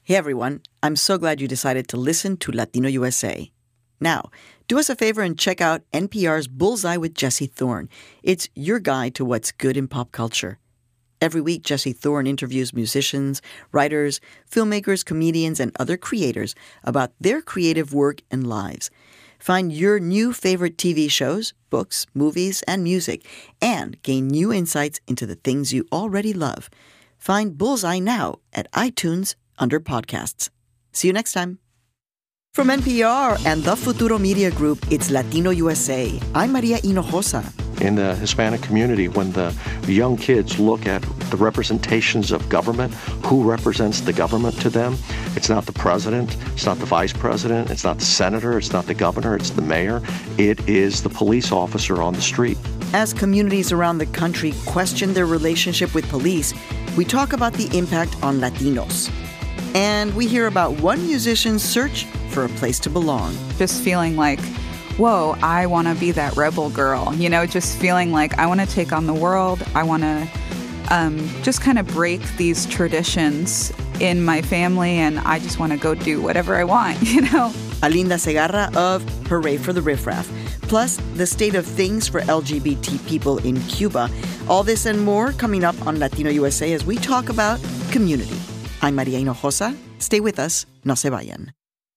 Hey everyone, I'm so glad you decided to listen to Latino USA. Now, do us a favor and check out NPR's Bullseye with Jesse Thorne. It's your guide to what's good in pop culture. Every week, Jesse Thorne interviews musicians, writers, filmmakers, comedians, and other creators about their creative work and lives. Find your new favorite TV shows, books, movies, and music, and gain new insights into the things you already love. Find Bullseye now at iTunes under podcasts. See you next time. From NPR and the Futuro Media Group, it's Latino USA. I'm Maria Hinojosa. In the Hispanic community, when the young kids look at the representations of government, who represents the government to them, it's not the president, it's not the vice president, it's not the senator, it's not the governor, it's the mayor. It is the police officer on the street. As communities around the country question their relationship with police, we talk about the impact on Latinos. And we hear about one musician's search for a place to belong. Just feeling like, whoa, I want to be that rebel girl. You know, just feeling like I want to take on the world. I want to just kind of break these traditions in my family, and I just want to go do whatever I want, you know? Alinda Segarra of Hooray for the Riff Raff. Plus, the state of things for LGBT people in Cuba. All this and more coming up on Latino USA as we talk about community. I'm Maria Hinojosa. Stay with us. No se vayan.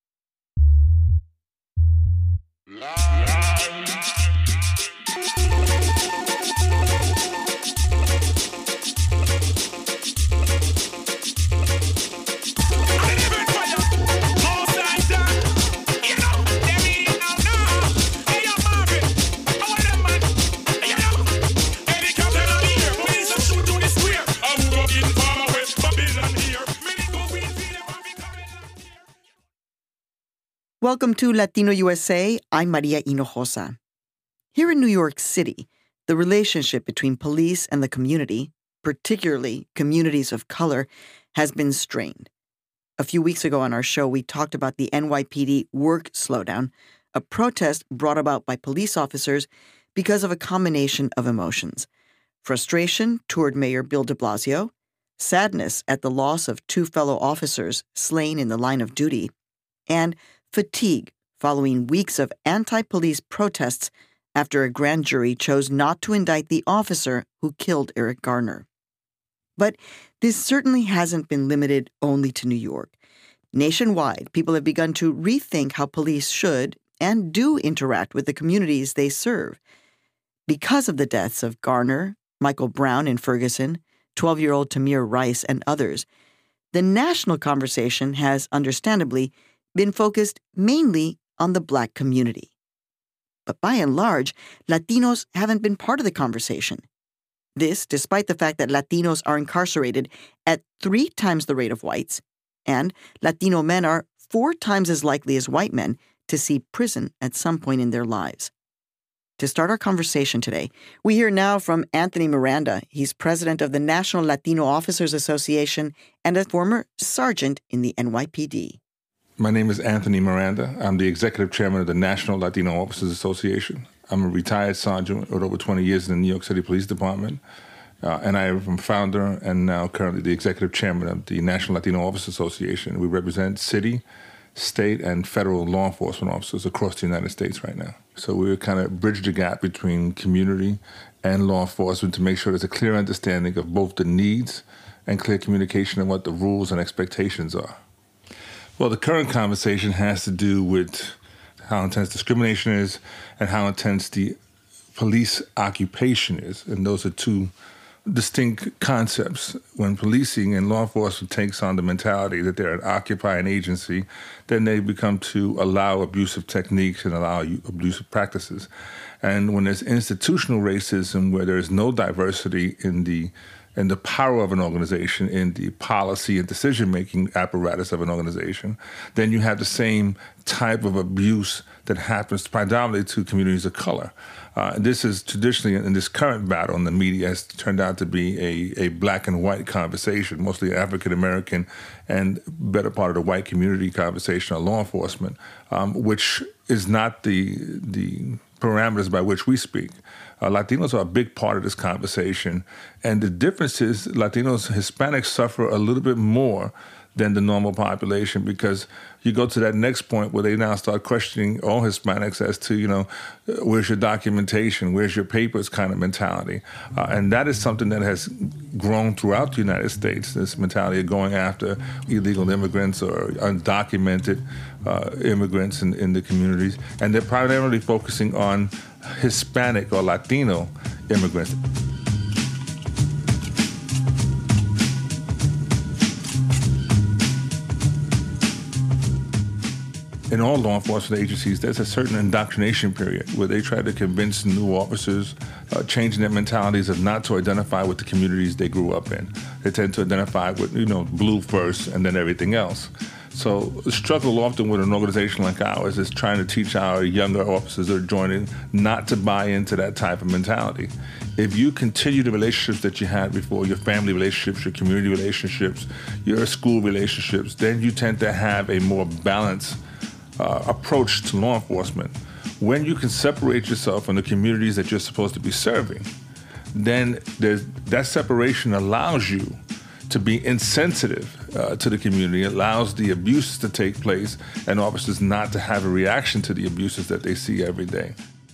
Welcome to Latino USA. I'm Maria Hinojosa. Here in New York City, the relationship between police and the community, particularly communities of color, has been strained. A few weeks ago on our show, we talked about the NYPD work slowdown, a protest brought about by police officers because of a combination of emotions. Frustration toward Mayor Bill de Blasio, sadness at the loss of two fellow officers slain in the line of duty, and fatigue following weeks of anti-police protests after a grand jury chose not to indict the officer who killed Eric Garner. But this certainly hasn't been limited only to New York. Nationwide, people have begun to rethink how police should and do interact with the communities they serve. Because of the deaths of Garner, Michael Brown in Ferguson, 12-year-old Tamir Rice, and others, the national conversation has, understandably, been focused mainly on the Black community. But by and large, Latinos haven't been part of the conversation. This, despite the fact that Latinos are incarcerated at 3 times the rate of whites, and Latino men are 4 times as likely as white men to see prison at some point in their lives. To start our conversation today, we hear now from Anthony Miranda. He's president of the National Latino Officers Association and a former sergeant in the NYPD. My name is Anthony Miranda. I'm the executive chairman of the National Latino Officers Association. I'm a retired sergeant with over 20 years in the New York City Police Department. And I am founder and now currently the executive chairman of the National Latino Officers Association. We represent city, state, and federal law enforcement officers across the United States right now. So we kind of bridge the gap between community and law enforcement to make sure there's a clear understanding of both the needs and clear communication of what the rules and expectations are. Well, the current conversation has to do with how intense discrimination is and how intense the police occupation is. And those are two distinct concepts. When policing and law enforcement takes on the mentality that they're an occupying agency, then they become to allow abusive techniques and allow abusive practices. And when there's institutional racism where there's no diversity in the power of an organization, in the policy and decision-making apparatus of an organization, then you have the same type of abuse that happens predominantly to communities of color. This is traditionally, in this current battle in the media, has turned out to be a black and white conversation, mostly African-American and better part of the white community conversation on law enforcement, which is not the parameters by which we speak. Latinos are a big part of this conversation. And the difference is Latinos, Hispanics suffer a little bit more than the normal population, because you go to that next point where they now start questioning all Hispanics as to, where's your documentation, where's your papers kind of mentality. And that is something that has grown throughout the United States, this mentality of going after illegal immigrants or undocumented immigrants in the communities. And they're primarily focusing on Hispanic or Latino immigrants. In all law enforcement agencies, there's a certain indoctrination period where they try to convince new officers, changing their mentalities of not to identify with the communities they grew up in. They tend to identify with, blue first and then everything else. So the struggle often with an organization like ours is trying to teach our younger officers that are joining not to buy into that type of mentality. If you continue the relationships that you had before, your family relationships, your community relationships, your school relationships, then you tend to have a more balanced approach to law enforcement. When you can separate yourself from the communities that you're supposed to be serving, then that separation allows you to be insensitive to the community, allows the abuses to take place, and officers not to have a reaction to the abuses that they see every day.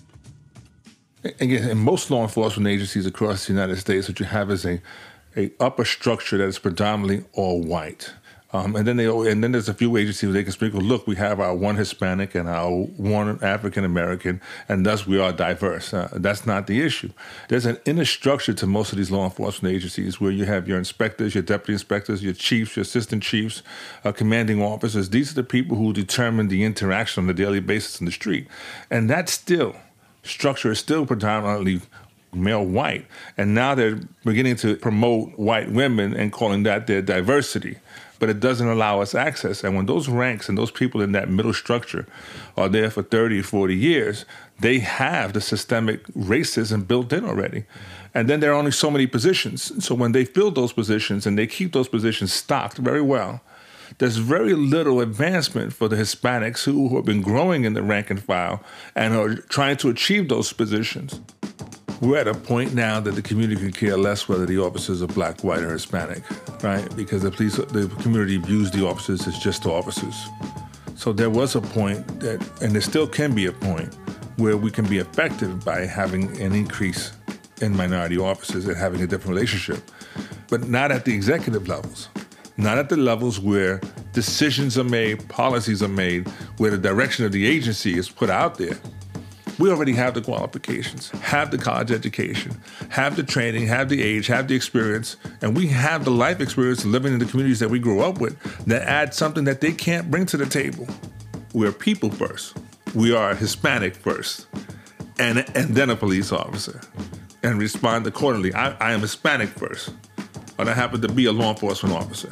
Again, in most law enforcement agencies across the United States, what you have is a upper structure that is predominantly all white. And then there's a few agencies where they can speak, well, look, we have our one Hispanic and our one African American, and thus we are diverse. That's not the issue. There's an inner structure to most of these law enforcement agencies where you have your inspectors, your deputy inspectors, your chiefs, your assistant chiefs, commanding officers. These are the people who determine the interaction on a daily basis in the street. And that structure is still predominantly male white. And now they're beginning to promote white women and calling that their diversity. But it doesn't allow us access. And when those ranks and those people in that middle structure are there for 30, 40 years, they have the systemic racism built in already. And then there are only so many positions. So when they fill those positions and they keep those positions stocked very well, there's very little advancement for the Hispanics who have been growing in the rank and file and are trying to achieve those positions. We're at a point now that the community can care less whether the officers are black, white, or Hispanic, right? Because the community views the officers as just officers. So there was a point and there still can be a point, where we can be effective by having an increase in minority officers and having a different relationship, but not at the executive levels, not at the levels where decisions are made, policies are made, where the direction of the agency is put out there. We already have the qualifications, have the college education, have the training, have the age, have the experience, and we have the life experience living in the communities that we grew up with that adds something that they can't bring to the table. We're people first. We are Hispanic first, and then a police officer, and respond accordingly. I am Hispanic first, and I happen to be a law enforcement officer.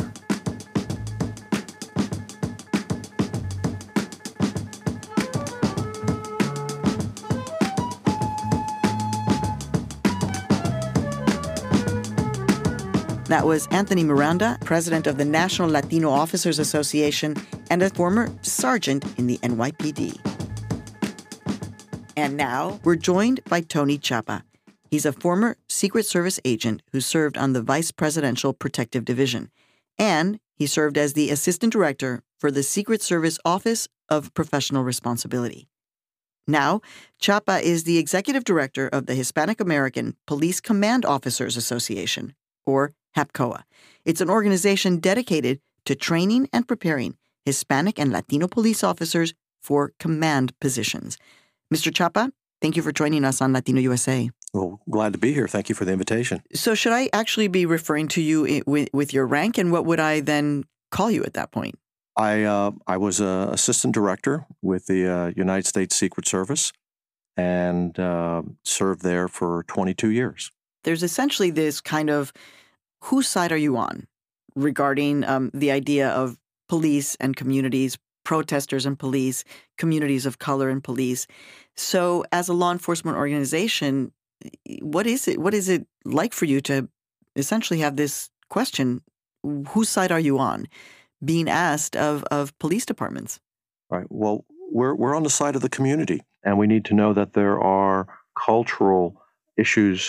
That was Anthony Miranda, president of the National Latino Officers Association and a former sergeant in the NYPD. And now we're joined by Tony Chapa. He's a former Secret Service agent who served on the Vice Presidential Protective Division, and he served as the assistant director for the Secret Service Office of Professional Responsibility. Now, Chapa is the executive director of the Hispanic American Police Command Officers Association, or HAPCOA. It's an organization dedicated to training and preparing Hispanic and Latino police officers for command positions. Mr. Chapa, thank you for joining us on Latino USA. Well, glad to be here. Thank you for the invitation. So should I actually be referring to you with your rank, and what would I then call you at that point? I was an assistant director with the United States Secret Service and served there for 22 years. There's essentially this kind of whose side are you on regarding the idea of police and communities, protesters and police, communities of color and police. So as a law enforcement organization, what is it like for you to essentially have this question, whose side are you on, being asked of police departments? Right. Well, we're on the side of the community, and we need to know that there are cultural issues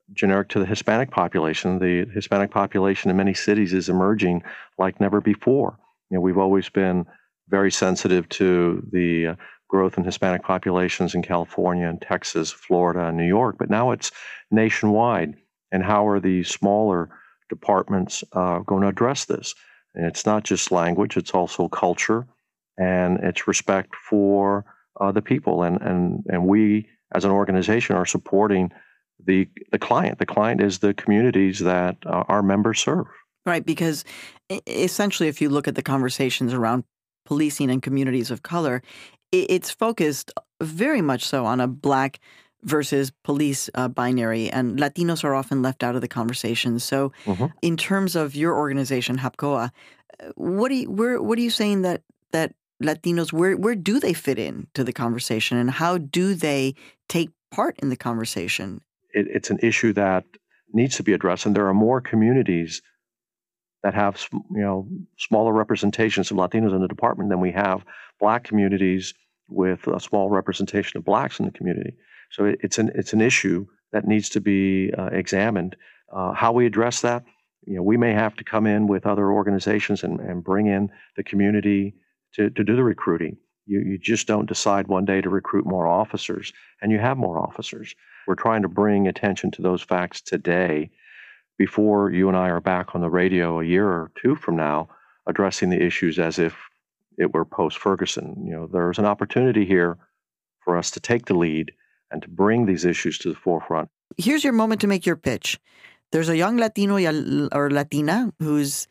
generic to the Hispanic population. The Hispanic population in many cities is emerging like never before. We've always been very sensitive to the growth in Hispanic populations in California and Texas, Florida, and New York, but now it's nationwide. And how are the smaller departments going to address this? And it's not just language, it's also culture, and it's respect for the people. And we, as an organization, are supporting the client. The client is the communities that our members serve. Right, because essentially, if you look at the conversations around policing and communities of color, it's focused very much so on a Black versus police binary, and Latinos are often left out of the conversation. So in terms of your organization, HAPCOA, what are you saying that Latinos, where do they fit in to the conversation, and how do they take part in the conversation? It's an issue that needs to be addressed, and there are more communities that have smaller representations of Latinos in the department than we have Black communities with a small representation of Blacks in the community. So it's an issue that needs to be examined. How we address that, we may have to come in with other organizations and bring in the community to do the recruiting. You just don't decide one day to recruit more officers, and you have more officers. We're trying to bring attention to those facts today before you and I are back on the radio a year or two from now, addressing the issues as if it were post-Ferguson. There's an opportunity here for us to take the lead and to bring these issues to the forefront. Here's your moment to make your pitch. There's a young Latino or Latina who's,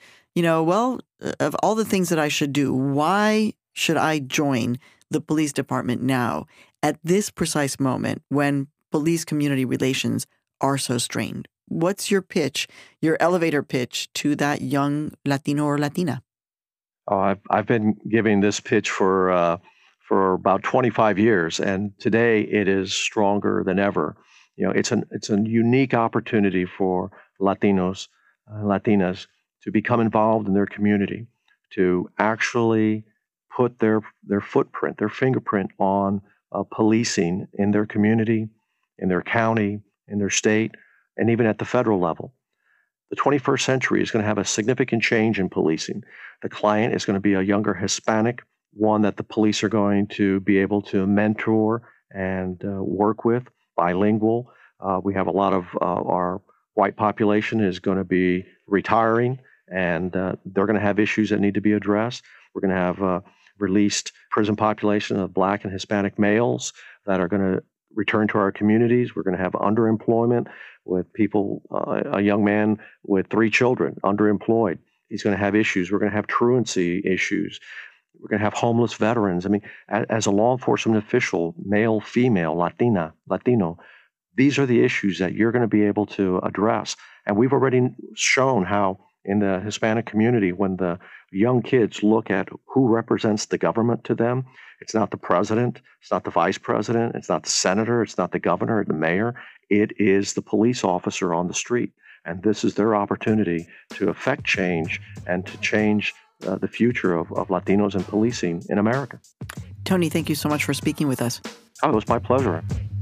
of all the things that I should do, why should I join the police department now at this precise moment when police community relations are so strained? What's your pitch, your elevator pitch to that young Latino or Latina? Oh, I've been giving this pitch for about 25 years, and today it is stronger than ever. It's a unique opportunity for Latinos, Latinas to become involved in their community, to actually put their footprint, their fingerprint on policing in their community, in their county, in their state, and even at the federal level. The 21st century is going to have a significant change in policing. The client is going to be a younger Hispanic, one that the police are going to be able to mentor and work with, bilingual. We have a lot of our white population is going to be retiring, and they're going to have issues that need to be addressed. We're going to have a released prison population of Black and Hispanic males that are going to return to our communities. We're going to have underemployment with people, a young man with 3 children, underemployed. He's going to have issues. We're going to have truancy issues. We're going to have homeless veterans. I mean, as a law enforcement official, male, female, Latina, Latino, these are the issues that you're going to be able to address. And we've already shown how in the Hispanic community, when the young kids look at who represents the government to them, it's not the president, it's not the vice president, it's not the senator, it's not the governor or the mayor, it is the police officer on the street. And this is their opportunity to affect change and to change the future of Latinos and policing in America. Tony, thank you so much for speaking with us. Oh, it was my pleasure.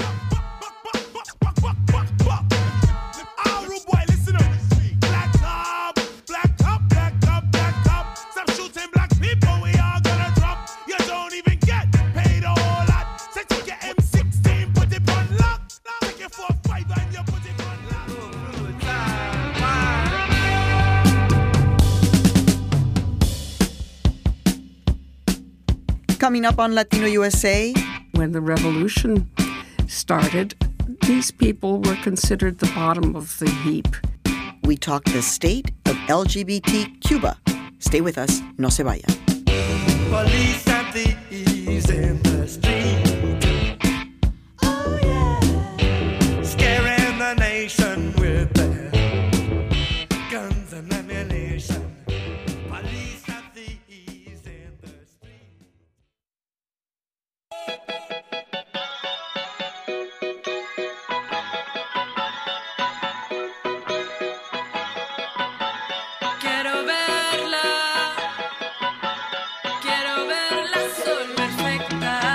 Coming up on Latino USA. When the revolution started, these people were considered the bottom of the heap. We talk the state of LGBT Cuba. Stay with us. No se vaya. Police and thieves in the street. Oh, yeah. Scaring the nation with their guns and ammunition. Police and thieves in the street. Quiero verla sol perfecta.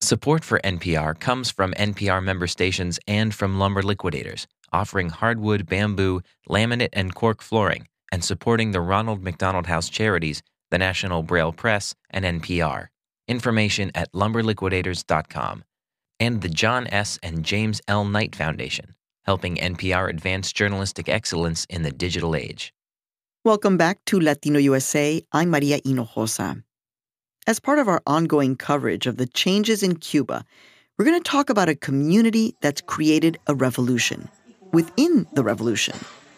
Support for NPR comes from NPR member stations and from Lumber Liquidators, offering hardwood, bamboo, laminate, and cork flooring, and supporting the Ronald McDonald House Charities, the National Braille Press, and NPR. Information at lumberliquidators.com. And the John S. and James L. Knight Foundation, helping NPR advance journalistic excellence in the digital age. Welcome back to Latino USA. I'm Maria Hinojosa. As part of our ongoing coverage of the changes in Cuba, we're going to talk about a community that's created a revolution within the revolution.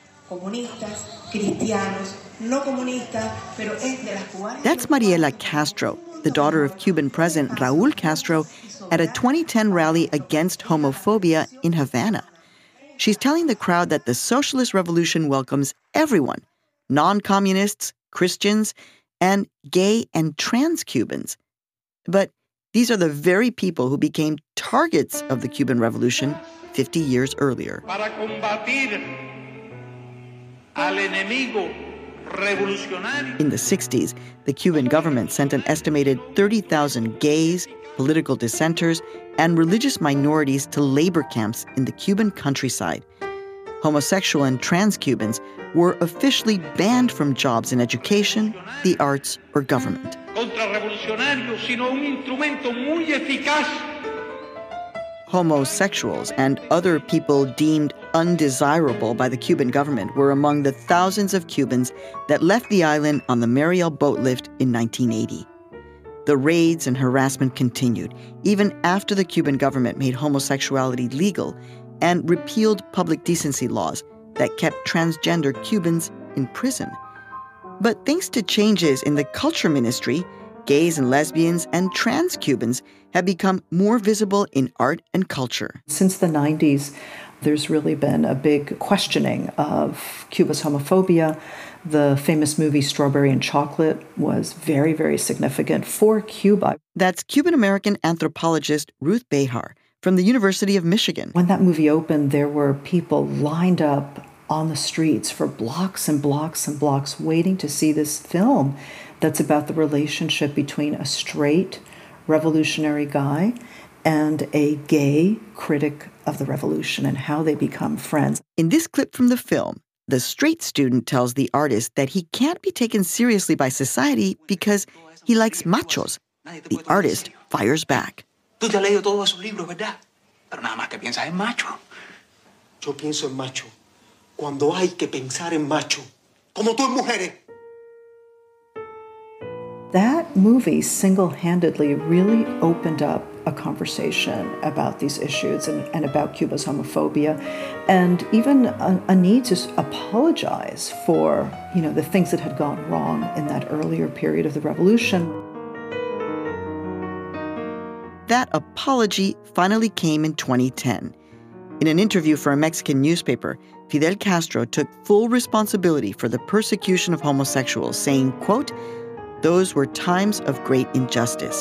That's Mariela Castro, the daughter of Cuban President Raúl Castro, at a 2010 rally against homophobia in Havana. She's telling the crowd that the socialist revolution welcomes everyone, non-communists, Christians, and gay and trans Cubans. But these are the very people who became targets of the Cuban Revolution 50 years earlier. Para combatir al enemigo revolucionario. In the 60s, the Cuban government sent an estimated 30,000 gays, political dissenters, and religious minorities to labor camps in the Cuban countryside. Homosexual and trans Cubans were officially banned from jobs in education, the arts, or government. Contrarrevolucionario, sino un instrumento muy eficaz. Homosexuals and other people deemed undesirable by the Cuban government were among the thousands of Cubans that left the island on the Mariel boat lift in 1980. The raids and harassment continued, even after the Cuban government made homosexuality legal and repealed public decency laws that kept transgender Cubans in prison. But thanks to changes in the culture ministry, gays and lesbians and trans Cubans have become more visible in art and culture. Since the 90s, there's really been a big questioning of Cuba's homophobia. The famous movie Strawberry and Chocolate was very, very significant for Cuba. That's Cuban-American anthropologist Ruth Behar from the University of Michigan. When that movie opened, there were people lined up on the streets for blocks and blocks and blocks waiting to see this film that's about the relationship between a straight revolutionary guy and a gay critic of the revolution and how they become friends. In this clip from the film, the straight student tells the artist that he can't be taken seriously by society because he likes machos. The artist fires back. Tú te has leído todos esos libros, ¿verdad? Pero nada más que piensas en macho. Yo pienso en macho cuando hay que pensar en macho, como tú en mujeres. That movie single-handedly really opened up a conversation about these issues and about Cuba's homophobia, and even a need to apologize for, the things that had gone wrong in that earlier period of the revolution. That apology finally came in 2010. In an interview for a Mexican newspaper, Fidel Castro took full responsibility for the persecution of homosexuals, saying, quote, "Those were times of great injustice."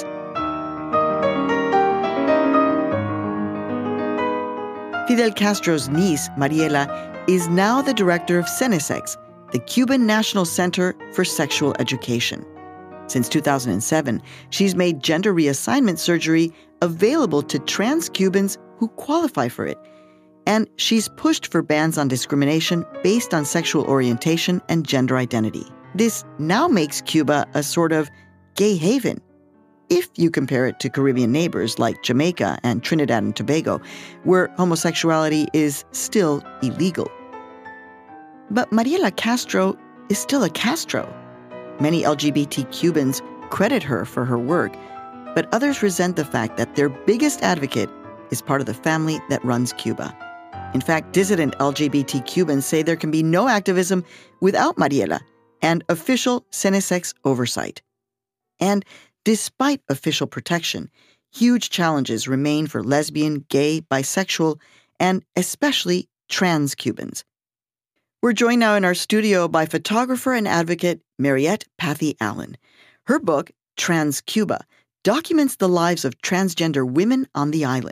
Fidel Castro's niece, Mariela, is now the director of CENESEX, the Cuban National Center for Sexual Education. Since 2007, she's made gender reassignment surgery available to trans Cubans who qualify for it. And she's pushed for bans on discrimination based on sexual orientation and gender identity. This now makes Cuba a sort of gay haven, if you compare it to Caribbean neighbors like Jamaica and Trinidad and Tobago, where homosexuality is still illegal. But Mariela Castro is still a Castro. Many LGBT Cubans credit her for her work, but others resent the fact that their biggest advocate is part of the family that runs Cuba. In fact, dissident LGBT Cubans say there can be no activism without Mariela and official CENESEX oversight. And despite official protection, huge challenges remain for lesbian, gay, bisexual, and especially trans Cubans. We're joined now in our studio by photographer and advocate Mariette Pathy Allen. Her book, Trans Cuba, documents the lives of transgender women on the island.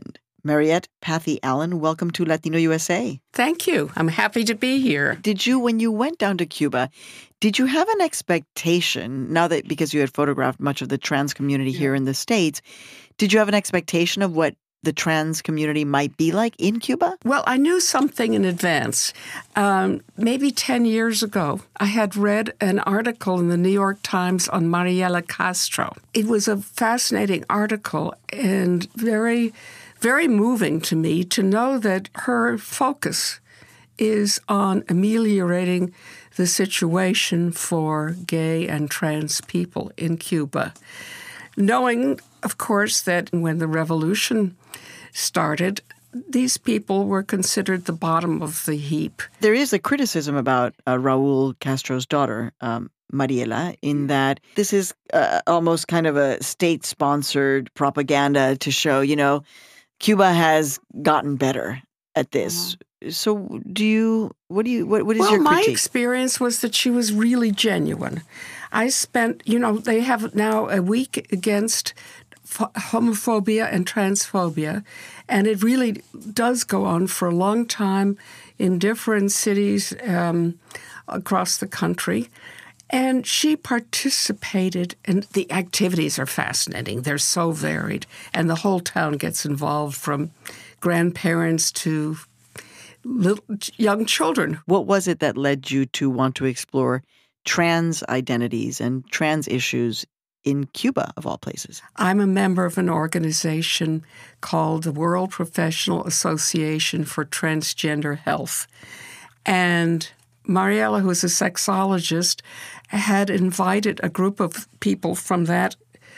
Mariette Pathy Allen, welcome to Latino USA. Thank you. I'm happy to be here. When you went down to Cuba, did you have an expectation, now that because you had photographed much of the trans community here in the States, did you have an expectation of what the trans community might be like in Cuba? Well, I knew something in advance. Maybe 10 years ago, I had read an article in the New York Times on Mariela Castro. It was a fascinating article and very, very moving to me to know that her focus is on ameliorating the situation for gay and trans people in Cuba. Knowing, of course, that when the revolution started, these people were considered the bottom of the heap. There is a criticism about Raul Castro's daughter, Mariela, in that this is almost kind of a state-sponsored propaganda to show, Cuba has gotten better at this. So what is your critique? Well, my experience was that she was really genuine. I spent, they have now a week against homophobia and transphobia, and it really does go on for a long time in different cities across the country. And she participated, and the activities are fascinating. They're so varied, and the whole town gets involved, from grandparents to young children. What was it that led you to want to explore trans identities and trans issues in Cuba, of all places? I'm a member of an organization called the World Professional Association for Transgender Health. And Mariela, who is a sexologist, had invited a group of people from that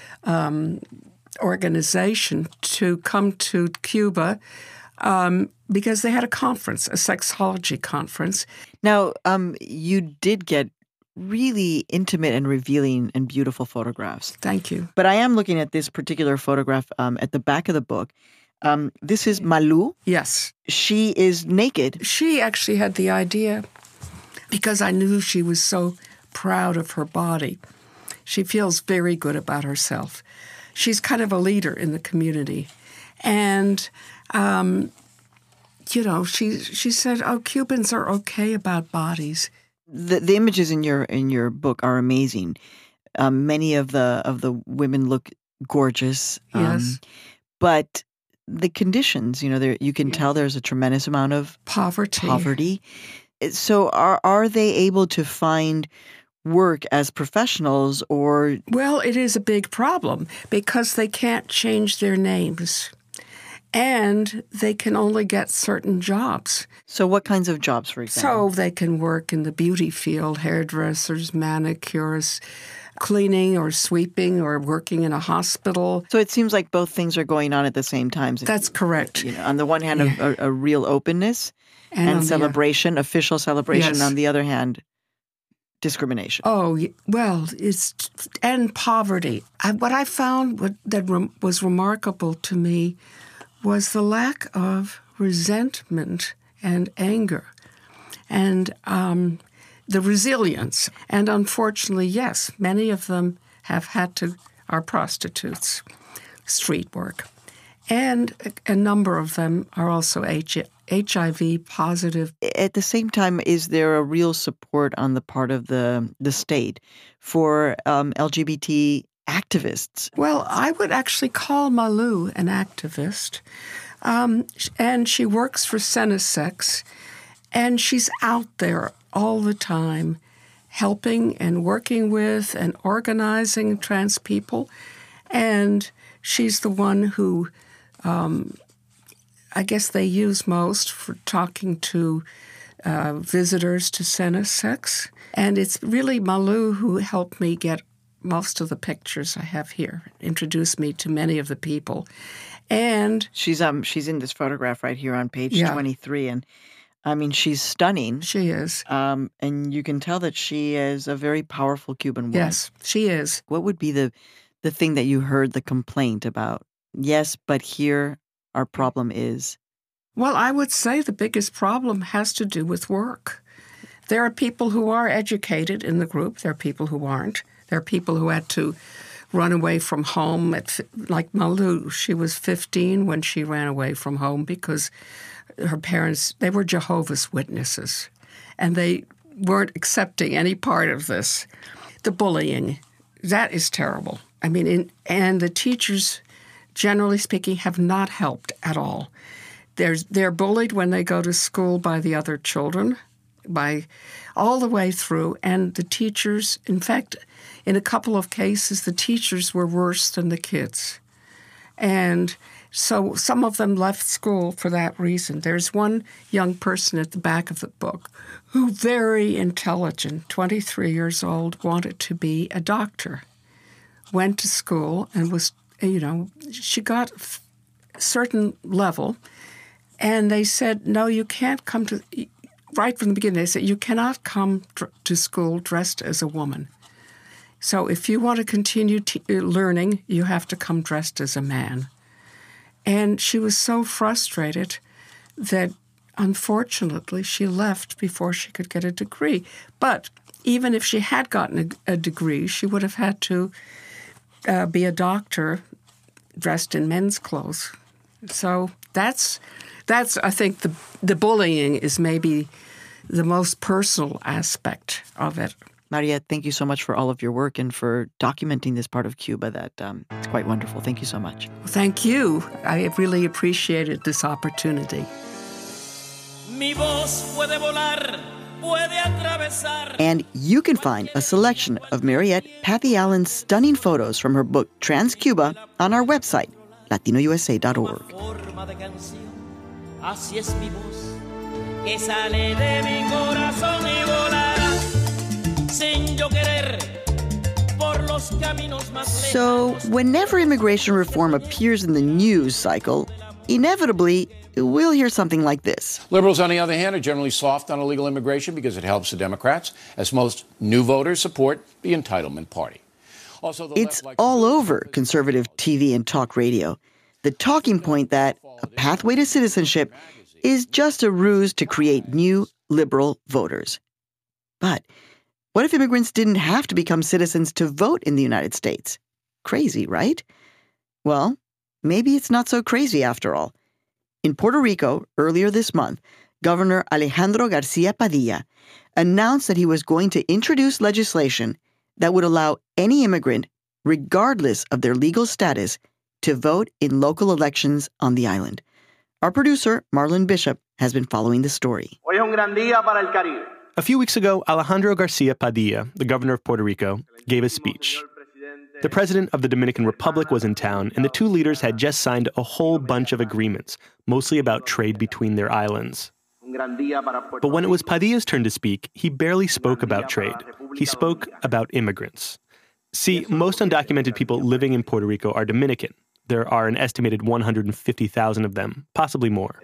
organization to come to Cuba because they had a conference, a sexology conference. Now, you did get really intimate and revealing and beautiful photographs. Thank you. But I am looking at this particular photograph at the back of the book. This is Malu. Yes. She is naked. She actually had the idea because I knew she was so proud of her body. She feels very good about herself. She's kind of a leader in the community. And, she said, Cubans are okay about bodies. The images in your book are amazing. Many of the women look gorgeous. Yes. But the conditions, you can tell there's a tremendous amount of poverty. So are they able to find work as professionals or? Well, it is a big problem because they can't change their names. And they can only get certain jobs. So what kinds of jobs, for example? So they can work in the beauty field, hairdressers, manicures, cleaning or sweeping or working in a hospital. So it seems like both things are going on at the same time. That's correct. On the one hand, a real openness and celebration, official celebration. Yes. On the other hand, discrimination. Oh, well, and poverty. What I found that was remarkable to me was the lack of resentment and anger and the resilience. And unfortunately, yes, many of them are prostitutes, street work. And a number of them are also HIV positive. At the same time, is there a real support on the part of the state for LGBT activists? Well, I would actually call Malu an activist. And she works for Cenesex, and she's out there all the time helping and working with and organizing trans people. And she's the one who I guess they use most for talking to visitors to Cenesex. And it's really Malu who helped me get most of the pictures I have here, introduced me to many of the people. And she's in this photograph right here on page 23, and I mean, she's stunning. She is. And you can tell that she is a very powerful Cuban woman. Yes, she is. What would be the thing that you heard the complaint about? Yes, but here our problem is? Well, I would say the biggest problem has to do with work. There are people who are educated in the group. There are people who aren't. There are people who had to run away from home. Like Malu, she was 15 when she ran away from home because her parents, they were Jehovah's Witnesses, and they weren't accepting any part of this. The bullying, that is terrible. I mean, and the teachers, generally speaking, have not helped at all. They're bullied when they go to school by the other children, by all the way through, and the teachers, in fact, in a couple of cases, the teachers were worse than the kids. And so some of them left school for that reason. There's one young person at the back of the book who, very intelligent, 23 years old, wanted to be a doctor, went to school and was, she got a certain level, and they said, no, you can't come to, right from the beginning, they said, you cannot come to school dressed as a woman. So if you want to continue learning, you have to come dressed as a man. And she was so frustrated that, unfortunately, she left before she could get a degree. But even if she had gotten a degree, she would have had to be a doctor dressed in men's clothes. So that's I think, the bullying is maybe the most personal aspect of it. Maria, thank you so much for all of your work and for documenting this part of Cuba. It's quite wonderful. Thank you so much. Thank you. I really appreciated this opportunity. And you can find a selection of Mariette Pathy Allen's stunning photos from her book Trans-Cuba on our website, latinousa.org. Así es mi voz, que sale de mi corazón y volará sin yo querer por los caminos más lejanos. So, whenever immigration reform appears in the news cycle, inevitably, we'll hear something like this. Liberals, on the other hand, are generally soft on illegal immigration because it helps the Democrats, as most new voters support the entitlement party. Also, it's all over conservative TV and talk radio. The talking point that a pathway to citizenship is just a ruse to create new liberal voters. But what if immigrants didn't have to become citizens to vote in the United States? Crazy, right? Well, maybe it's not so crazy after all. In Puerto Rico, earlier this month, Governor Alejandro Garcia Padilla announced that he was going to introduce legislation that would allow any immigrant, regardless of their legal status, to vote in local elections on the island. Our producer, Marlon Bishop, has been following the story. A few weeks ago, Alejandro Garcia Padilla, the governor of Puerto Rico, gave a speech. The president of the Dominican Republic was in town, and the two leaders had just signed a whole bunch of agreements, mostly about trade between their islands. But when it was Padilla's turn to speak, he barely spoke about trade. He spoke about immigrants. See, most undocumented people living in Puerto Rico are Dominican. There are an estimated 150,000 of them, possibly more.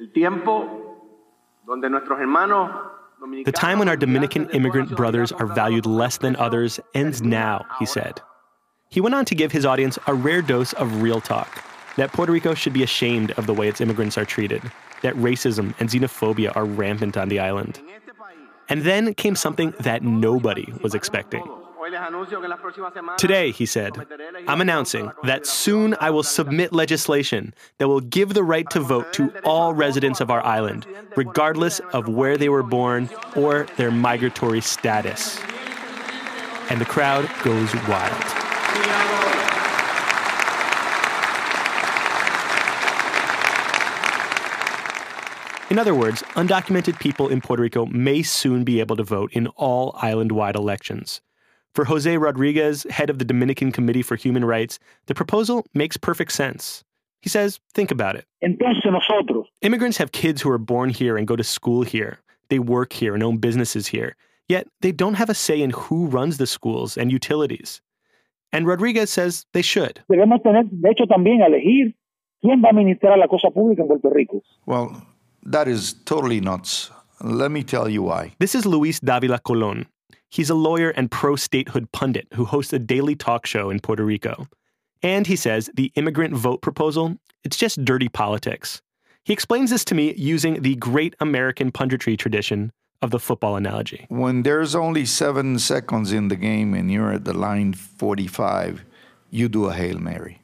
The time when our Dominican immigrant brothers are valued less than others ends now, he said. He went on to give his audience a rare dose of real talk, that Puerto Rico should be ashamed of the way its immigrants are treated, that racism and xenophobia are rampant on the island. And then came something that nobody was expecting. Today, he said, I'm announcing that soon I will submit legislation that will give the right to vote to all residents of our island, regardless of where they were born or their migratory status. And the crowd goes wild. In other words, undocumented people in Puerto Rico may soon be able to vote in all island-wide elections. For Jose Rodriguez, head of the Dominican Committee for Human Rights, the proposal makes perfect sense. He says, think about it. Immigrants have kids who are born here and go to school here. They work here and own businesses here. Yet they don't have a say in who runs the schools and utilities. And Rodriguez says they should. Well, that is totally nuts. Let me tell you why. This is Luis Davila Colon. He's a lawyer and pro-statehood pundit who hosts a daily talk show in Puerto Rico. And he says the immigrant vote proposal, it's just dirty politics. He explains this to me using the great American punditry tradition of the football analogy. When there's only 7 seconds in the game and you're at the line 45, you do a Hail Mary.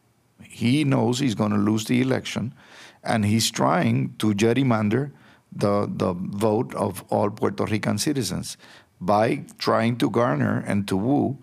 He knows he's going to lose the election, and he's trying to gerrymander the vote of all Puerto Rican citizens by trying to garner and to woo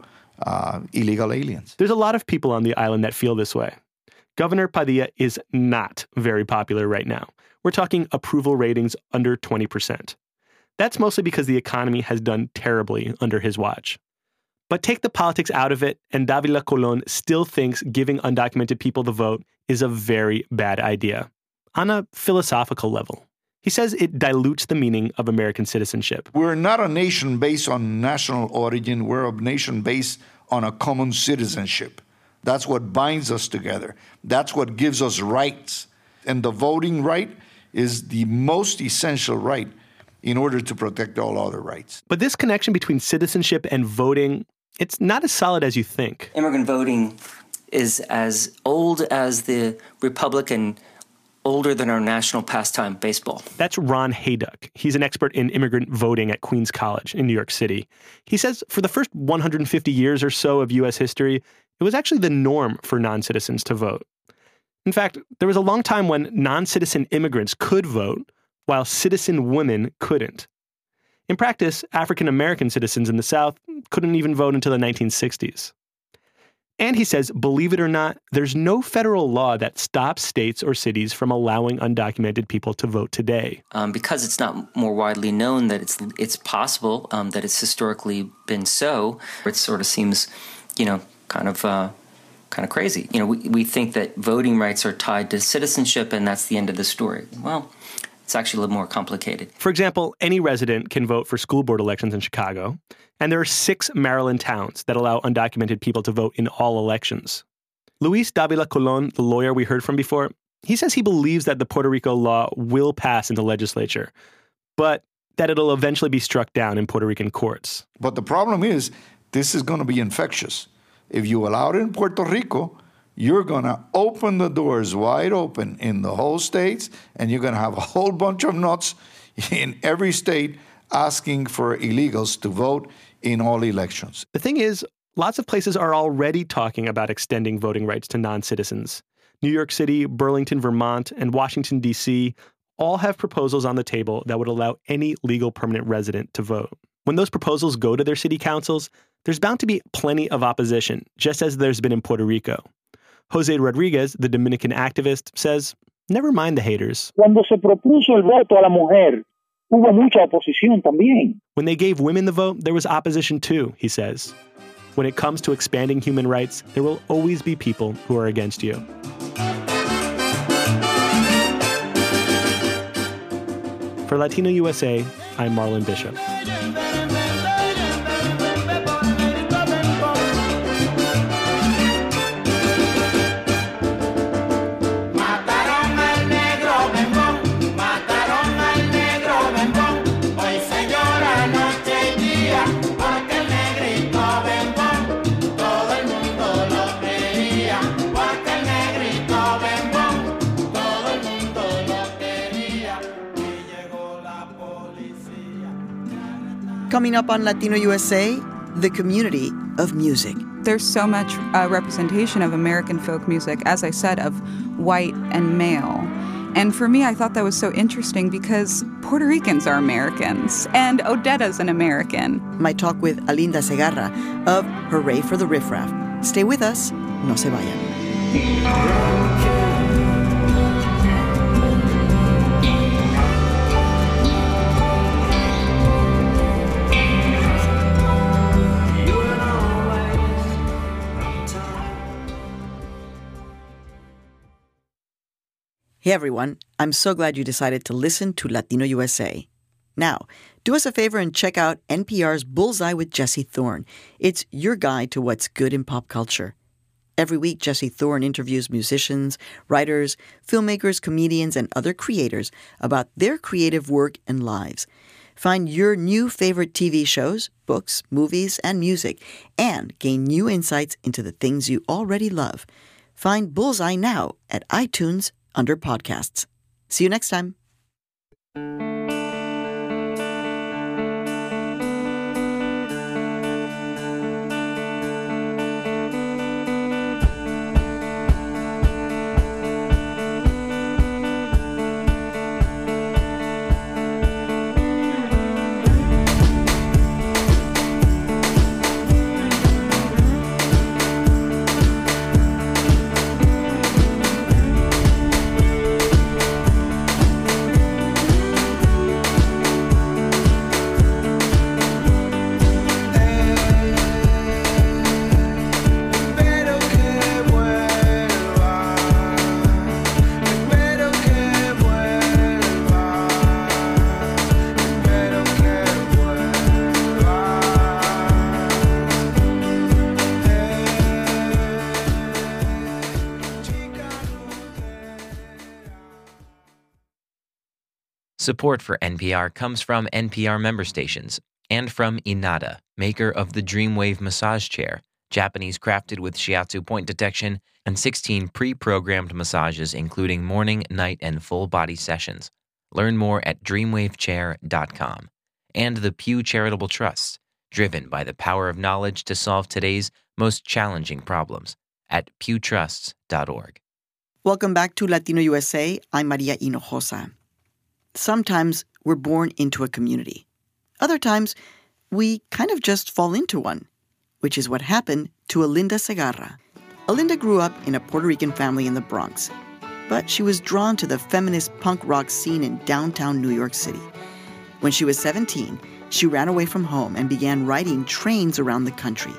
illegal aliens. There's a lot of people on the island that feel this way. Governor Padilla is not very popular right now. We're talking approval ratings under 20%. That's mostly because the economy has done terribly under his watch. But take the politics out of it, and Davila Colon still thinks giving undocumented people the vote is a very bad idea, on a philosophical level. He says it dilutes the meaning of American citizenship. We're not a nation based on national origin. We're a nation based on a common citizenship. That's what binds us together. That's what gives us rights. And the voting right is the most essential right in order to protect all other rights. But this connection between citizenship and voting, it's not as solid as you think. Immigrant voting is as old as the Republic and older than our national pastime, baseball. That's Ron Hayduck. He's an expert in immigrant voting at Queens College in New York City. He says for the first 150 years or so of U.S. history, it was actually the norm for non-citizens to vote. In fact, there was a long time when non-citizen immigrants could vote, while citizen women couldn't. In practice, African-American citizens in the South couldn't even vote until the 1960s. And he says, believe it or not, there's no federal law that stops states or cities from allowing undocumented people to vote today. Because it's not more widely known that it's possible, that it's historically been so, it sort of seems, kind of crazy. We think that voting rights are tied to citizenship, and that's the end of the story. Well, it's actually a little more complicated. For example, any resident can vote for school board elections in Chicago, and there are 6 Maryland towns that allow undocumented people to vote in all elections. Luis Davila Colon, the lawyer we heard from before, he says he believes that the Puerto Rico law will pass into legislature, but that it'll eventually be struck down in Puerto Rican courts. But the problem is, this is going to be infectious. If you allow it in Puerto Rico, you're going to open the doors wide open in the whole states, and you're going to have a whole bunch of nuts in every state asking for illegals to vote in all elections. The thing is, lots of places are already talking about extending voting rights to non-citizens. New York City, Burlington, Vermont, and Washington, D.C. all have proposals on the table that would allow any legal permanent resident to vote. When those proposals go to their city councils, there's bound to be plenty of opposition, just as there's been in Puerto Rico. Jose Rodriguez, the Dominican activist, says, never mind the haters. Cuando se propuso el voto a la mujer, hubo mucha oposición también. When they gave women the vote, there was opposition too, he says. When it comes to expanding human rights, there will always be people who are against you. For Latino USA, I'm Marlon Bishop. Coming up on Latino USA, the community of music. There's so much representation of American folk music, as I said, of white and male. And for me, I thought that was so interesting because Puerto Ricans are Americans, and Odetta's an American. My talk with Alinda Segarra of Hooray for the Riff Raff. Stay with us, no se vayan. Hey everyone, I'm so glad you decided to listen to Latino USA. Now, do us a favor and check out NPR's Bullseye with Jesse Thorne. It's your guide to what's good in pop culture. Every week, Jesse Thorne interviews musicians, writers, filmmakers, comedians, and other creators about their creative work and lives. Find your new favorite TV shows, books, movies, and music, and gain new insights into the things you already love. Find Bullseye now at iTunes under podcasts. See you next time. Support for NPR comes from NPR member stations and from Inada, maker of the Dreamwave massage chair, Japanese crafted with shiatsu point detection, and 16 pre-programmed massages including morning, night, and full-body sessions. Learn more at dreamwavechair.com. And the Pew Charitable Trust, driven by the power of knowledge to solve today's most challenging problems, at pewtrusts.org. Welcome back to Latino USA. I'm Maria Hinojosa. Sometimes we're born into a community. Other times, we kind of just fall into one, which is what happened to Alinda Segarra. Alinda grew up in a Puerto Rican family in the Bronx, but she was drawn to the feminist punk rock scene in downtown New York City. When she was 17, she ran away from home and began riding trains around the country.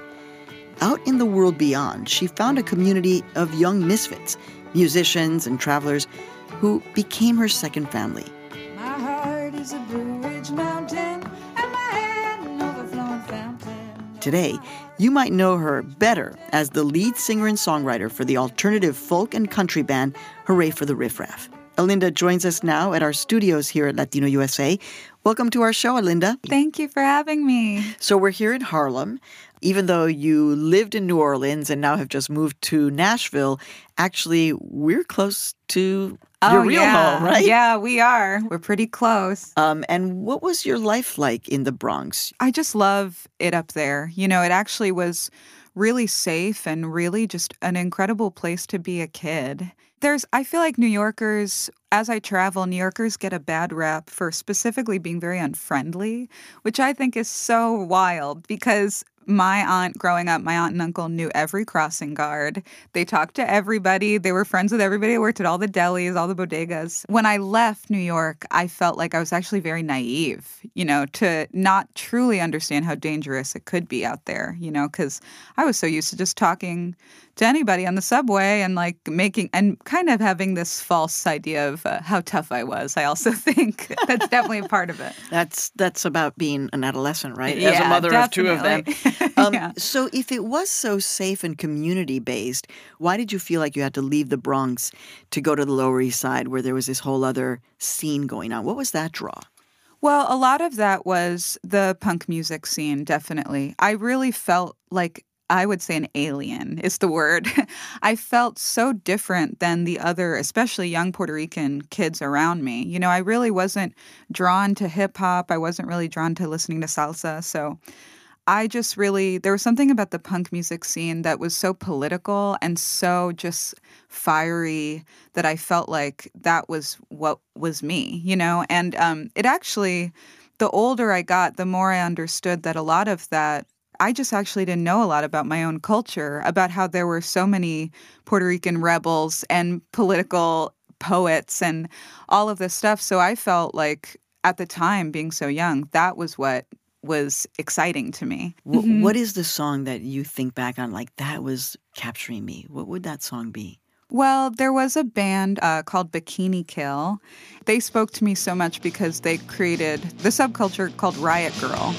Out in the world beyond, she found a community of young misfits, musicians and travelers who became her second family. My heart is a Blue Ridge mountain, and my head an overflowing fountain. Today, you might know her better as the lead singer and songwriter for the alternative folk and country band Hooray for the Riff Raff. Alinda joins us now at our studios here at Latino USA. Welcome to our show, Alinda. Thank you for having me. So we're here in Harlem. Even though you lived in New Orleans and now have just moved to Nashville, actually, we're close to your real home, right? Yeah, we are. We're pretty close. And what was your life like in the Bronx? I just love it up there. You know, it actually was really safe and really just an incredible place to be a kid. I feel like New Yorkers, as I travel, New Yorkers get a bad rep for specifically being very unfriendly, which I think is so wild because my aunt growing up, my aunt and uncle knew every crossing guard. They talked to everybody. They were friends with everybody. They worked at all the delis, all the bodegas. When I left New York, I felt like I was actually very naive, you know, to not truly understand how dangerous it could be out there, you know, because I was so used to just talking to anybody on the subway and like kind of having this false idea of how tough I was. I also think that's definitely a part of it. That's about being an adolescent, right? Yeah, as a mother definitely. of two of them. Yeah. So if it was so safe and community-based, why did you feel like you had to leave the Bronx to go to the Lower East Side where there was this whole other scene going on? What was that draw? Well, a lot of that was the punk music scene, definitely. I really felt like I would say an alien is the word. I felt so different than the other, especially young Puerto Rican kids around me. You know, I really wasn't drawn to hip hop. I wasn't really drawn to listening to salsa. So there was something about the punk music scene that was so political and so just fiery that I felt like that was what was me, you know? And it actually, the older I got, the more I understood that a lot of that, I just actually didn't know a lot about my own culture, about how there were so many Puerto Rican rebels and political poets and all of this stuff. So I felt like at the time, being so young, that was what was exciting to me. What is the song that you think back on like that was capturing me? What would that song be? Well, there was a band called Bikini Kill. They spoke to me so much because they created the subculture called Riot Girl.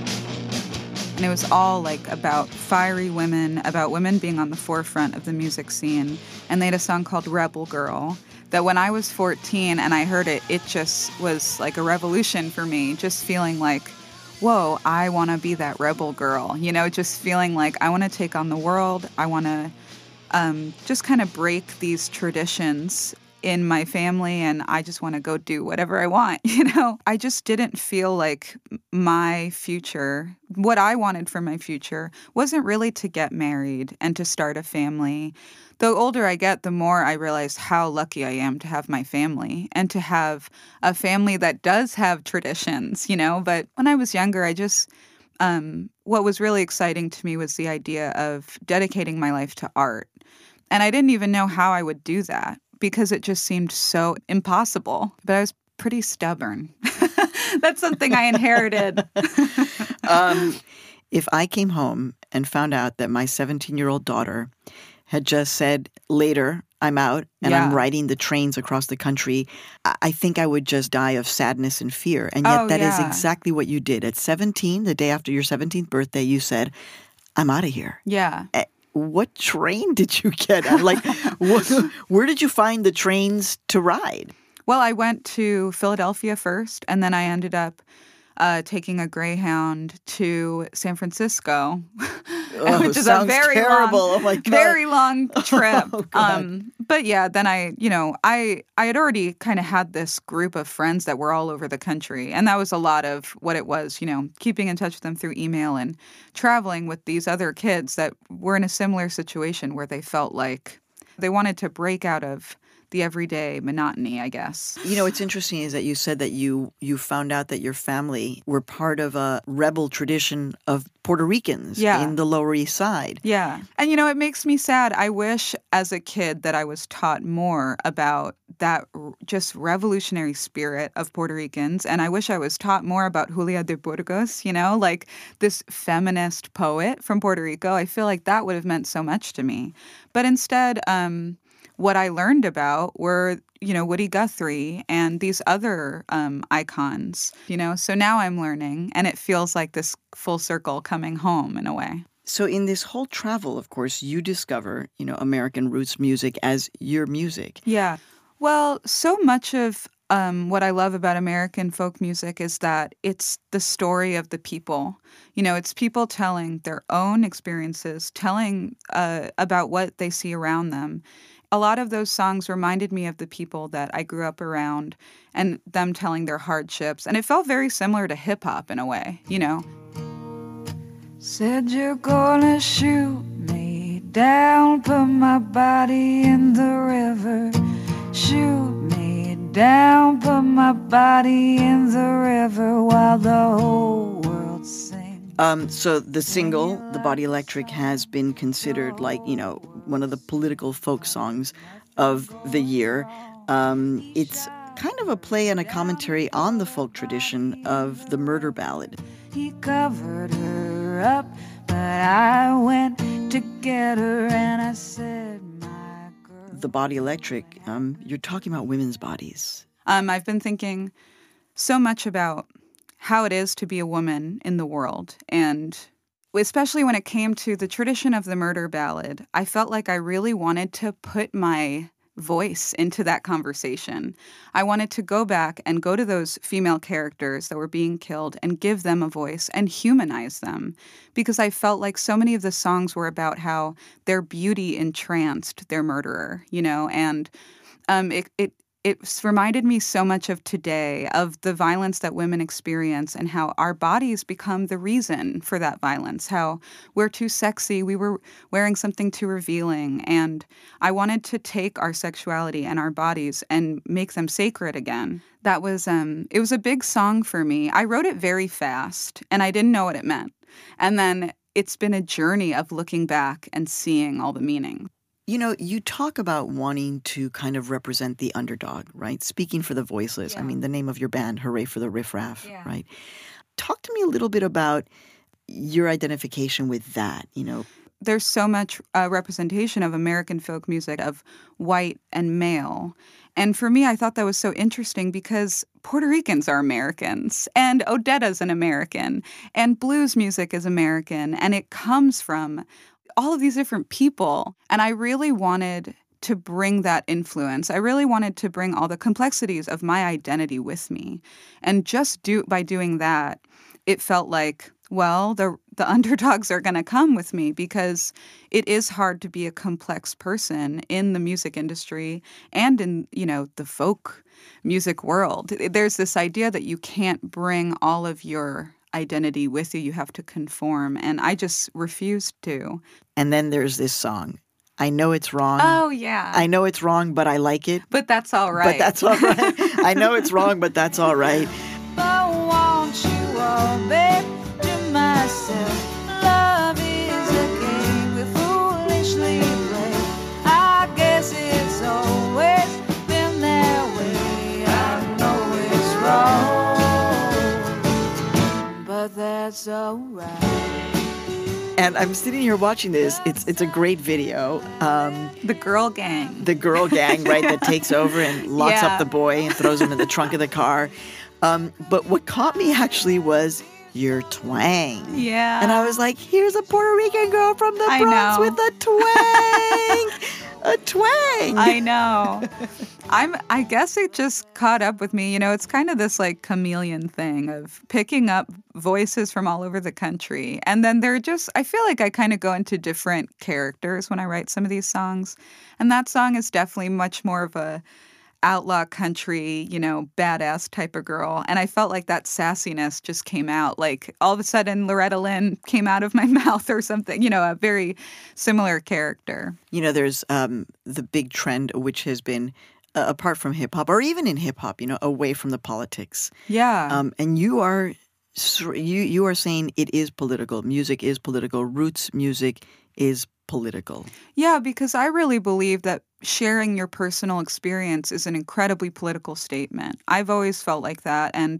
And it was all like about fiery women, about women being on the forefront of the music scene. And they had a song called Rebel Girl that when I was 14 and I heard it, it just was like a revolution for me, just feeling like, whoa, I want to be that rebel girl, you know, just feeling like I want to take on the world. I want to just kind of break these traditions in my family, and I just want to go do whatever I want, you know? I just didn't feel like my future, what I wanted for my future, wasn't really to get married and to start a family. The older I get, the more I realize how lucky I am to have my family and to have a family that does have traditions, you know? But when I was younger, I just, what was really exciting to me was the idea of dedicating my life to art. And I didn't even know how I would do that, because it just seemed so impossible. But I was pretty stubborn. That's something I inherited. If I came home and found out that my 17-year-old daughter had just said, later, I'm out and I'm riding the trains across the country, I think I would just die of sadness and fear. And yet that is exactly what you did. At 17, the day after your 17th birthday, you said, I'm out of here. Yeah. What train did you get? Like, where did you find the trains to ride? Well, I went to Philadelphia first, and then I ended up taking a Greyhound to San Francisco, which is a very terrible. long, oh my God. very long trip. Oh, God. But yeah, then I had already kind of had this group of friends that were all over the country, and that was a lot of what it was. Keeping in touch with them through email and traveling with these other kids that were in a similar situation where they felt like they wanted to break out of the everyday monotony, I guess. What's interesting is that you said that you found out that your family were part of a rebel tradition of Puerto Ricans in the Lower East Side. Yeah. And, it makes me sad. I wish as a kid that I was taught more about that just revolutionary spirit of Puerto Ricans. And I wish I was taught more about Julia de Burgos, like this feminist poet from Puerto Rico. I feel like that would have meant so much to me. But instead, what I learned about were, Woody Guthrie and these other icons, So now I'm learning, and it feels like this full circle coming home in a way. So in this whole travel, of course, you discover, American roots music as your music. Yeah. Well, so much of what I love about American folk music is that it's the story of the people. It's people telling their own experiences, telling about what they see around them. A lot of those songs reminded me of the people that I grew up around and them telling their hardships. And it felt very similar to hip hop in a way, Said you're gonna shoot me down, put my body in the river. Shoot me down, put my body in the river while the whole world sings. So the single, The Body Electric, has been considered one of the political folk songs of the year. It's kind of a play and a commentary on the folk tradition of the murder ballad. He covered her up, but I went to get her and I said, my girl. The Body Electric, you're talking about women's bodies. I've been thinking so much about how it is to be a woman in the world, and especially when it came to the tradition of the murder ballad, I felt like I really wanted to put my voice into that conversation. I wanted to go back and go to those female characters that were being killed and give them a voice and humanize them, because I felt like so many of the songs were about how their beauty entranced their murderer, and it reminded me so much of today, of the violence that women experience and how our bodies become the reason for that violence, how we're too sexy, we were wearing something too revealing. And I wanted to take our sexuality and our bodies and make them sacred again. That was, it was a big song for me. I wrote it very fast and I didn't know what it meant. And then it's been a journey of looking back and seeing all the meaning. You talk about wanting to kind of represent the underdog, right? Speaking for the voiceless. Yeah. I mean, the name of your band, Hooray for the Riff Raff, right? Talk to me a little bit about your identification with that, There's so much representation of American folk music of white and male. And for me, I thought that was so interesting because Puerto Ricans are Americans, and Odetta's an American, and blues music is American, and it comes from all of these different people. And I really wanted to bring that influence. I really wanted to bring all the complexities of my identity with me. And just by doing that, it felt like, well, the underdogs are going to come with me, because it is hard to be a complex person in the music industry and in, the folk music world. There's this idea that you can't bring all of your identity with you. You have to conform. And I just refused to. And then there's this song. I know it's wrong. Oh, yeah. I know it's wrong, but I like it. But that's all right. But that's all right. I know it's wrong, but that's all right. But won't you all bet to myself, love is a game we foolishly play. I guess it's always been that way. I know it's wrong, but that's all right. And I'm sitting here watching this. It's a great video. The girl gang. The girl gang, right, that takes over and locks up the boy and throws him in the trunk of the car. But what caught me actually was your twang. Yeah. And I was like, here's a Puerto Rican girl from the Bronx with a twang. A twang. I know. I guess it just caught up with me. You know, it's kind of this like chameleon thing of picking up voices from all over the country. And then I feel like I kind of go into different characters when I write some of these songs. And that song is definitely much more of a outlaw country, you know, badass type of girl. And I felt like that sassiness just came out. Like all of a sudden Loretta Lynn came out of my mouth or something, you know, a very similar character. You know, there's the big trend, which has been, apart from hip hop or even in hip hop, you know, away from the politics. Yeah. And you are saying it is political. Music is political. Roots music is political. Yeah, because I really believe that sharing your personal experience is an incredibly political statement. I've always felt like that, and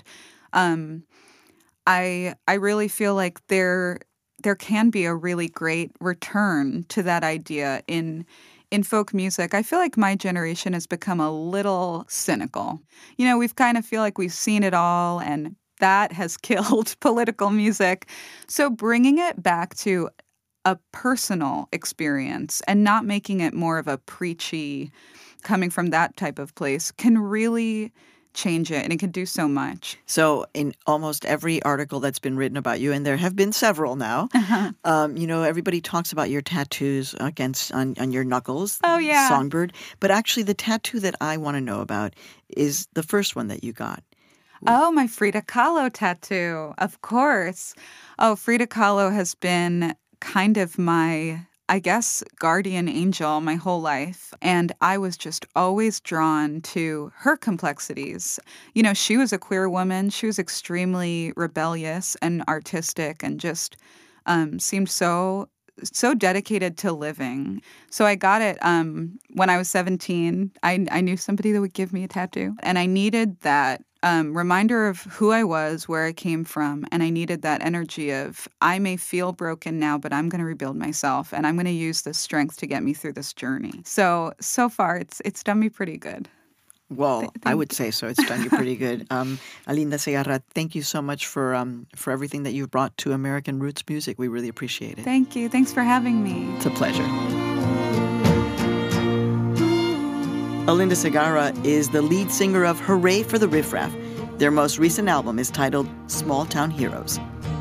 I really feel like there can be a really great return to that idea in folk music. I feel like my generation has become a little cynical. You know, we've kind of feel like we've seen it all, and that has killed political music. So bringing it back to a personal experience and not making it more of a preachy, coming from that type of place can really change it, and it can do so much. So in almost every article that's been written about you, and there have been several now, you know, everybody talks about your tattoos on your knuckles. Oh, yeah. Songbird. But actually the tattoo that I want to know about is the first one that you got. Oh, my Frida Kahlo tattoo. Of course. Oh, Frida Kahlo has been kind of my, I guess, guardian angel my whole life. And I was just always drawn to her complexities. You know, she was a queer woman. She was extremely rebellious and artistic and just seemed so dedicated to living. So I got it when I was 17. I knew somebody that would give me a tattoo. And I needed that reminder of who I was, where I came from, and I needed that energy of, I may feel broken now, but I'm going to rebuild myself, and I'm going to use this strength to get me through this journey. So far, it's done me pretty good. Well, I would say so. It's done you pretty good. Alinda Segarra, thank you so much for everything that you've brought to American Roots music. We really appreciate it. Thank you. Thanks for having me. It's a pleasure. Alinda Segarra is the lead singer of Hooray for the Riff Raff. Their most recent album is titled Small Town Heroes.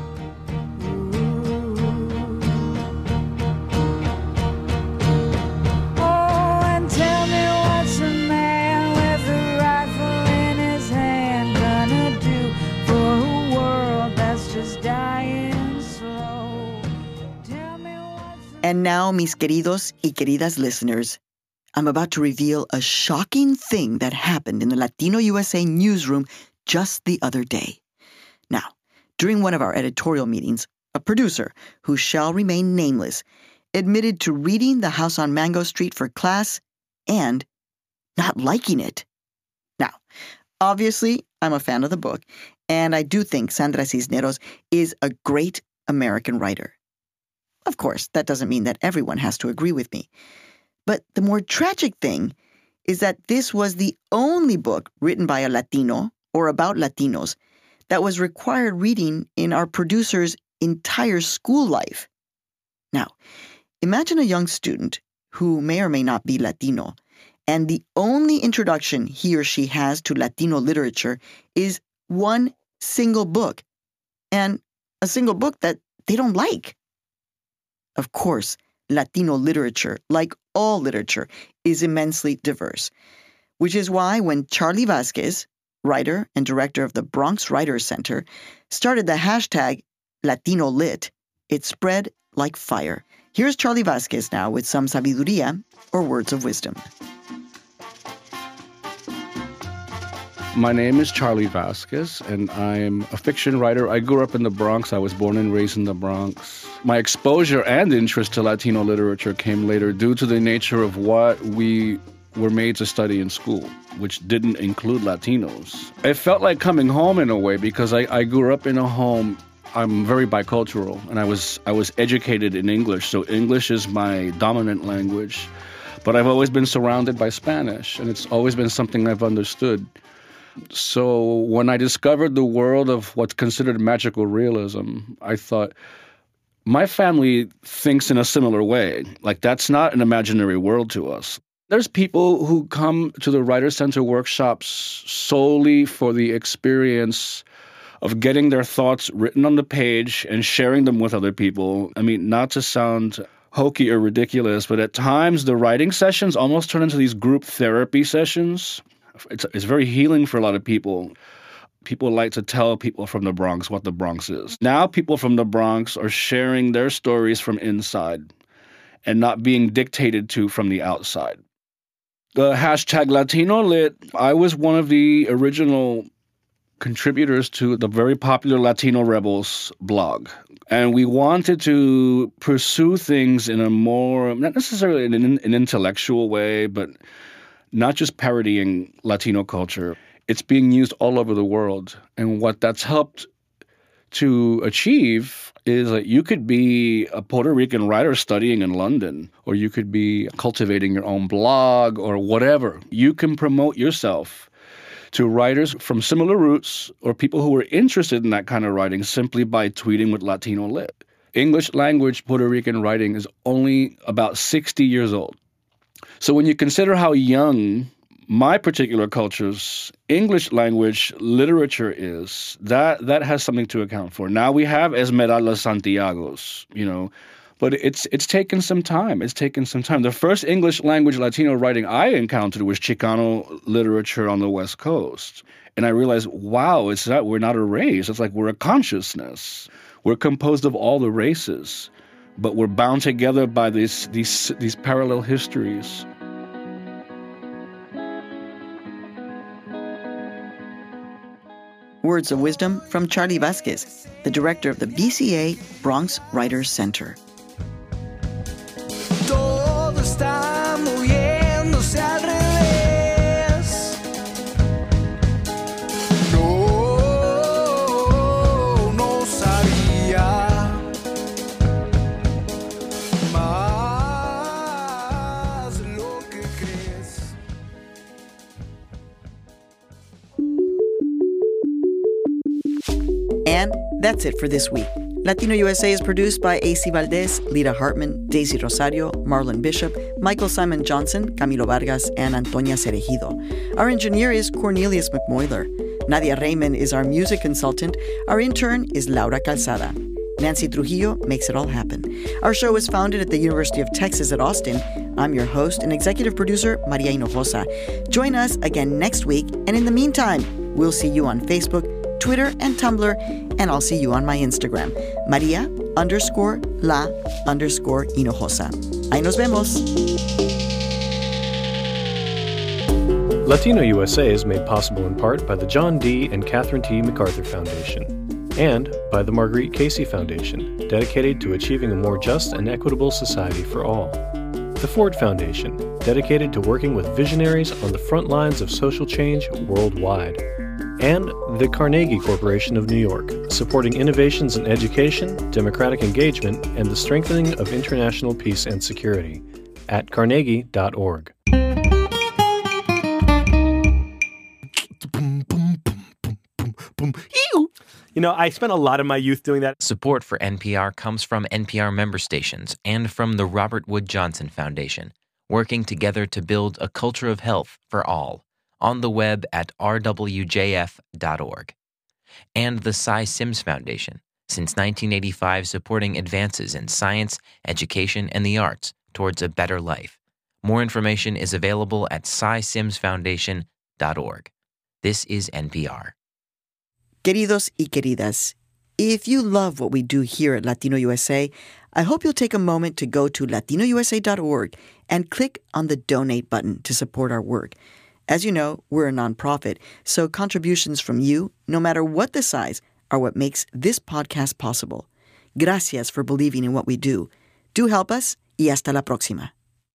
And now, mis queridos y queridas listeners, I'm about to reveal a shocking thing that happened in the Latino USA newsroom just the other day. Now, during one of our editorial meetings, a producer, who shall remain nameless, admitted to reading The House on Mango Street for class and not liking it. Now, obviously, I'm a fan of the book, and I do think Sandra Cisneros is a great American writer. Of course, that doesn't mean that everyone has to agree with me. But the more tragic thing is that this was the only book written by a Latino or about Latinos that was required reading in our producer's entire school life. Now, imagine a young student who may or may not be Latino, and the only introduction he or she has to Latino literature is one single book, and a single book that they don't like. Of course, Latino literature, like all literature, is immensely diverse, which is why when Charlie Vasquez, writer and director of the Bronx Writers Center, started the hashtag LatinoLit, it spread like fire. Here's Charlie Vasquez now with some sabiduría or words of wisdom. My name is Charlie Vasquez, and I'm a fiction writer. I grew up in the Bronx. I was born and raised in the Bronx. My exposure and interest to Latino literature came later due to the nature of what we were made to study in school, which didn't include Latinos. It felt like coming home in a way because I grew up in a home. I'm very bicultural, and I was educated in English, so English is my dominant language. But I've always been surrounded by Spanish, and it's always been something I've understood. So when I discovered the world of what's considered magical realism, I thought, My family thinks in a similar way. Like, that's not an imaginary world to us. There's people who come to the Writers Center workshops solely for the experience of getting their thoughts written on the page and sharing them with other people. I mean, not to sound hokey or ridiculous, but at times the writing sessions almost turn into these group therapy sessions. It's very healing for a lot of people. People like to tell people from the Bronx what the Bronx is. Now people from the Bronx are sharing their stories from inside and not being dictated to from the outside. The hashtag LatinoLit, I was one of the original contributors to the very popular Latino Rebels blog. And we wanted to pursue things in a more, not necessarily in an intellectual way, but not just parodying Latino culture. It's being used all over the world. And what that's helped to achieve is that you could be a Puerto Rican writer studying in London, or you could be cultivating your own blog or whatever. You can promote yourself to writers from similar roots or people who are interested in that kind of writing simply by tweeting with Latino Lit. English language Puerto Rican writing is only about 60 years old. So when you consider how young my particular culture's English language literature is, that has something to account for. Now we have Esmeralda Santiago's, but it's taken some time. It's taken some time. The first English language Latino writing I encountered was Chicano literature on the West Coast. And I realized, wow, we're not a race. It's like we're a consciousness. We're composed of all the races, but we're bound together by these parallel histories. Words of wisdom from Charlie Vasquez, the director of the BCA Bronx Writers Center. Todo está moviéndose al revés. No sabía más lo que crees. And that's it for this week. Latino USA is produced by A.C. Valdez, Lita Hartman, Daisy Rosario, Marlon Bishop, Michael Simon Johnson, Camilo Vargas, and Antonia Cerejido. Our engineer is Cornelius McMoyler. Nadia Raymond is our music consultant. Our intern is Laura Calzada. Nancy Trujillo makes it all happen. Our show was founded at the University of Texas at Austin. I'm your host and executive producer, Maria Hinojosa. Join us again next week, and in the meantime, we'll see you on Facebook, Twitter, and Tumblr, and I'll see you on my Instagram, Maria_la_Hinojosa. Ahí nos vemos. Latino USA is made possible in part by the John D. and Catherine T. MacArthur Foundation, and by the Marguerite Casey Foundation, dedicated to achieving a more just and equitable society for all. The Ford Foundation, dedicated to working with visionaries on the front lines of social change worldwide. And the Carnegie Corporation of New York, supporting innovations in education, democratic engagement, and the strengthening of international peace and security at carnegie.org. I spent a lot of my youth doing that. Support for NPR comes from NPR member stations and from the Robert Wood Johnson Foundation, working together to build a culture of health for all. On the web at rwjf.org. And the Cy Sims Foundation, since 1985 supporting advances in science, education, and the arts towards a better life. More information is available at cysimsfoundation.org. This is NPR. Queridos y queridas, if you love what we do here at Latino USA, I hope you'll take a moment to go to latinousa.org and click on the donate button to support our work. As you know, we're a nonprofit, so contributions from you, no matter what the size, are what makes this podcast possible. Gracias for believing in what we do. Do help us, y hasta la próxima.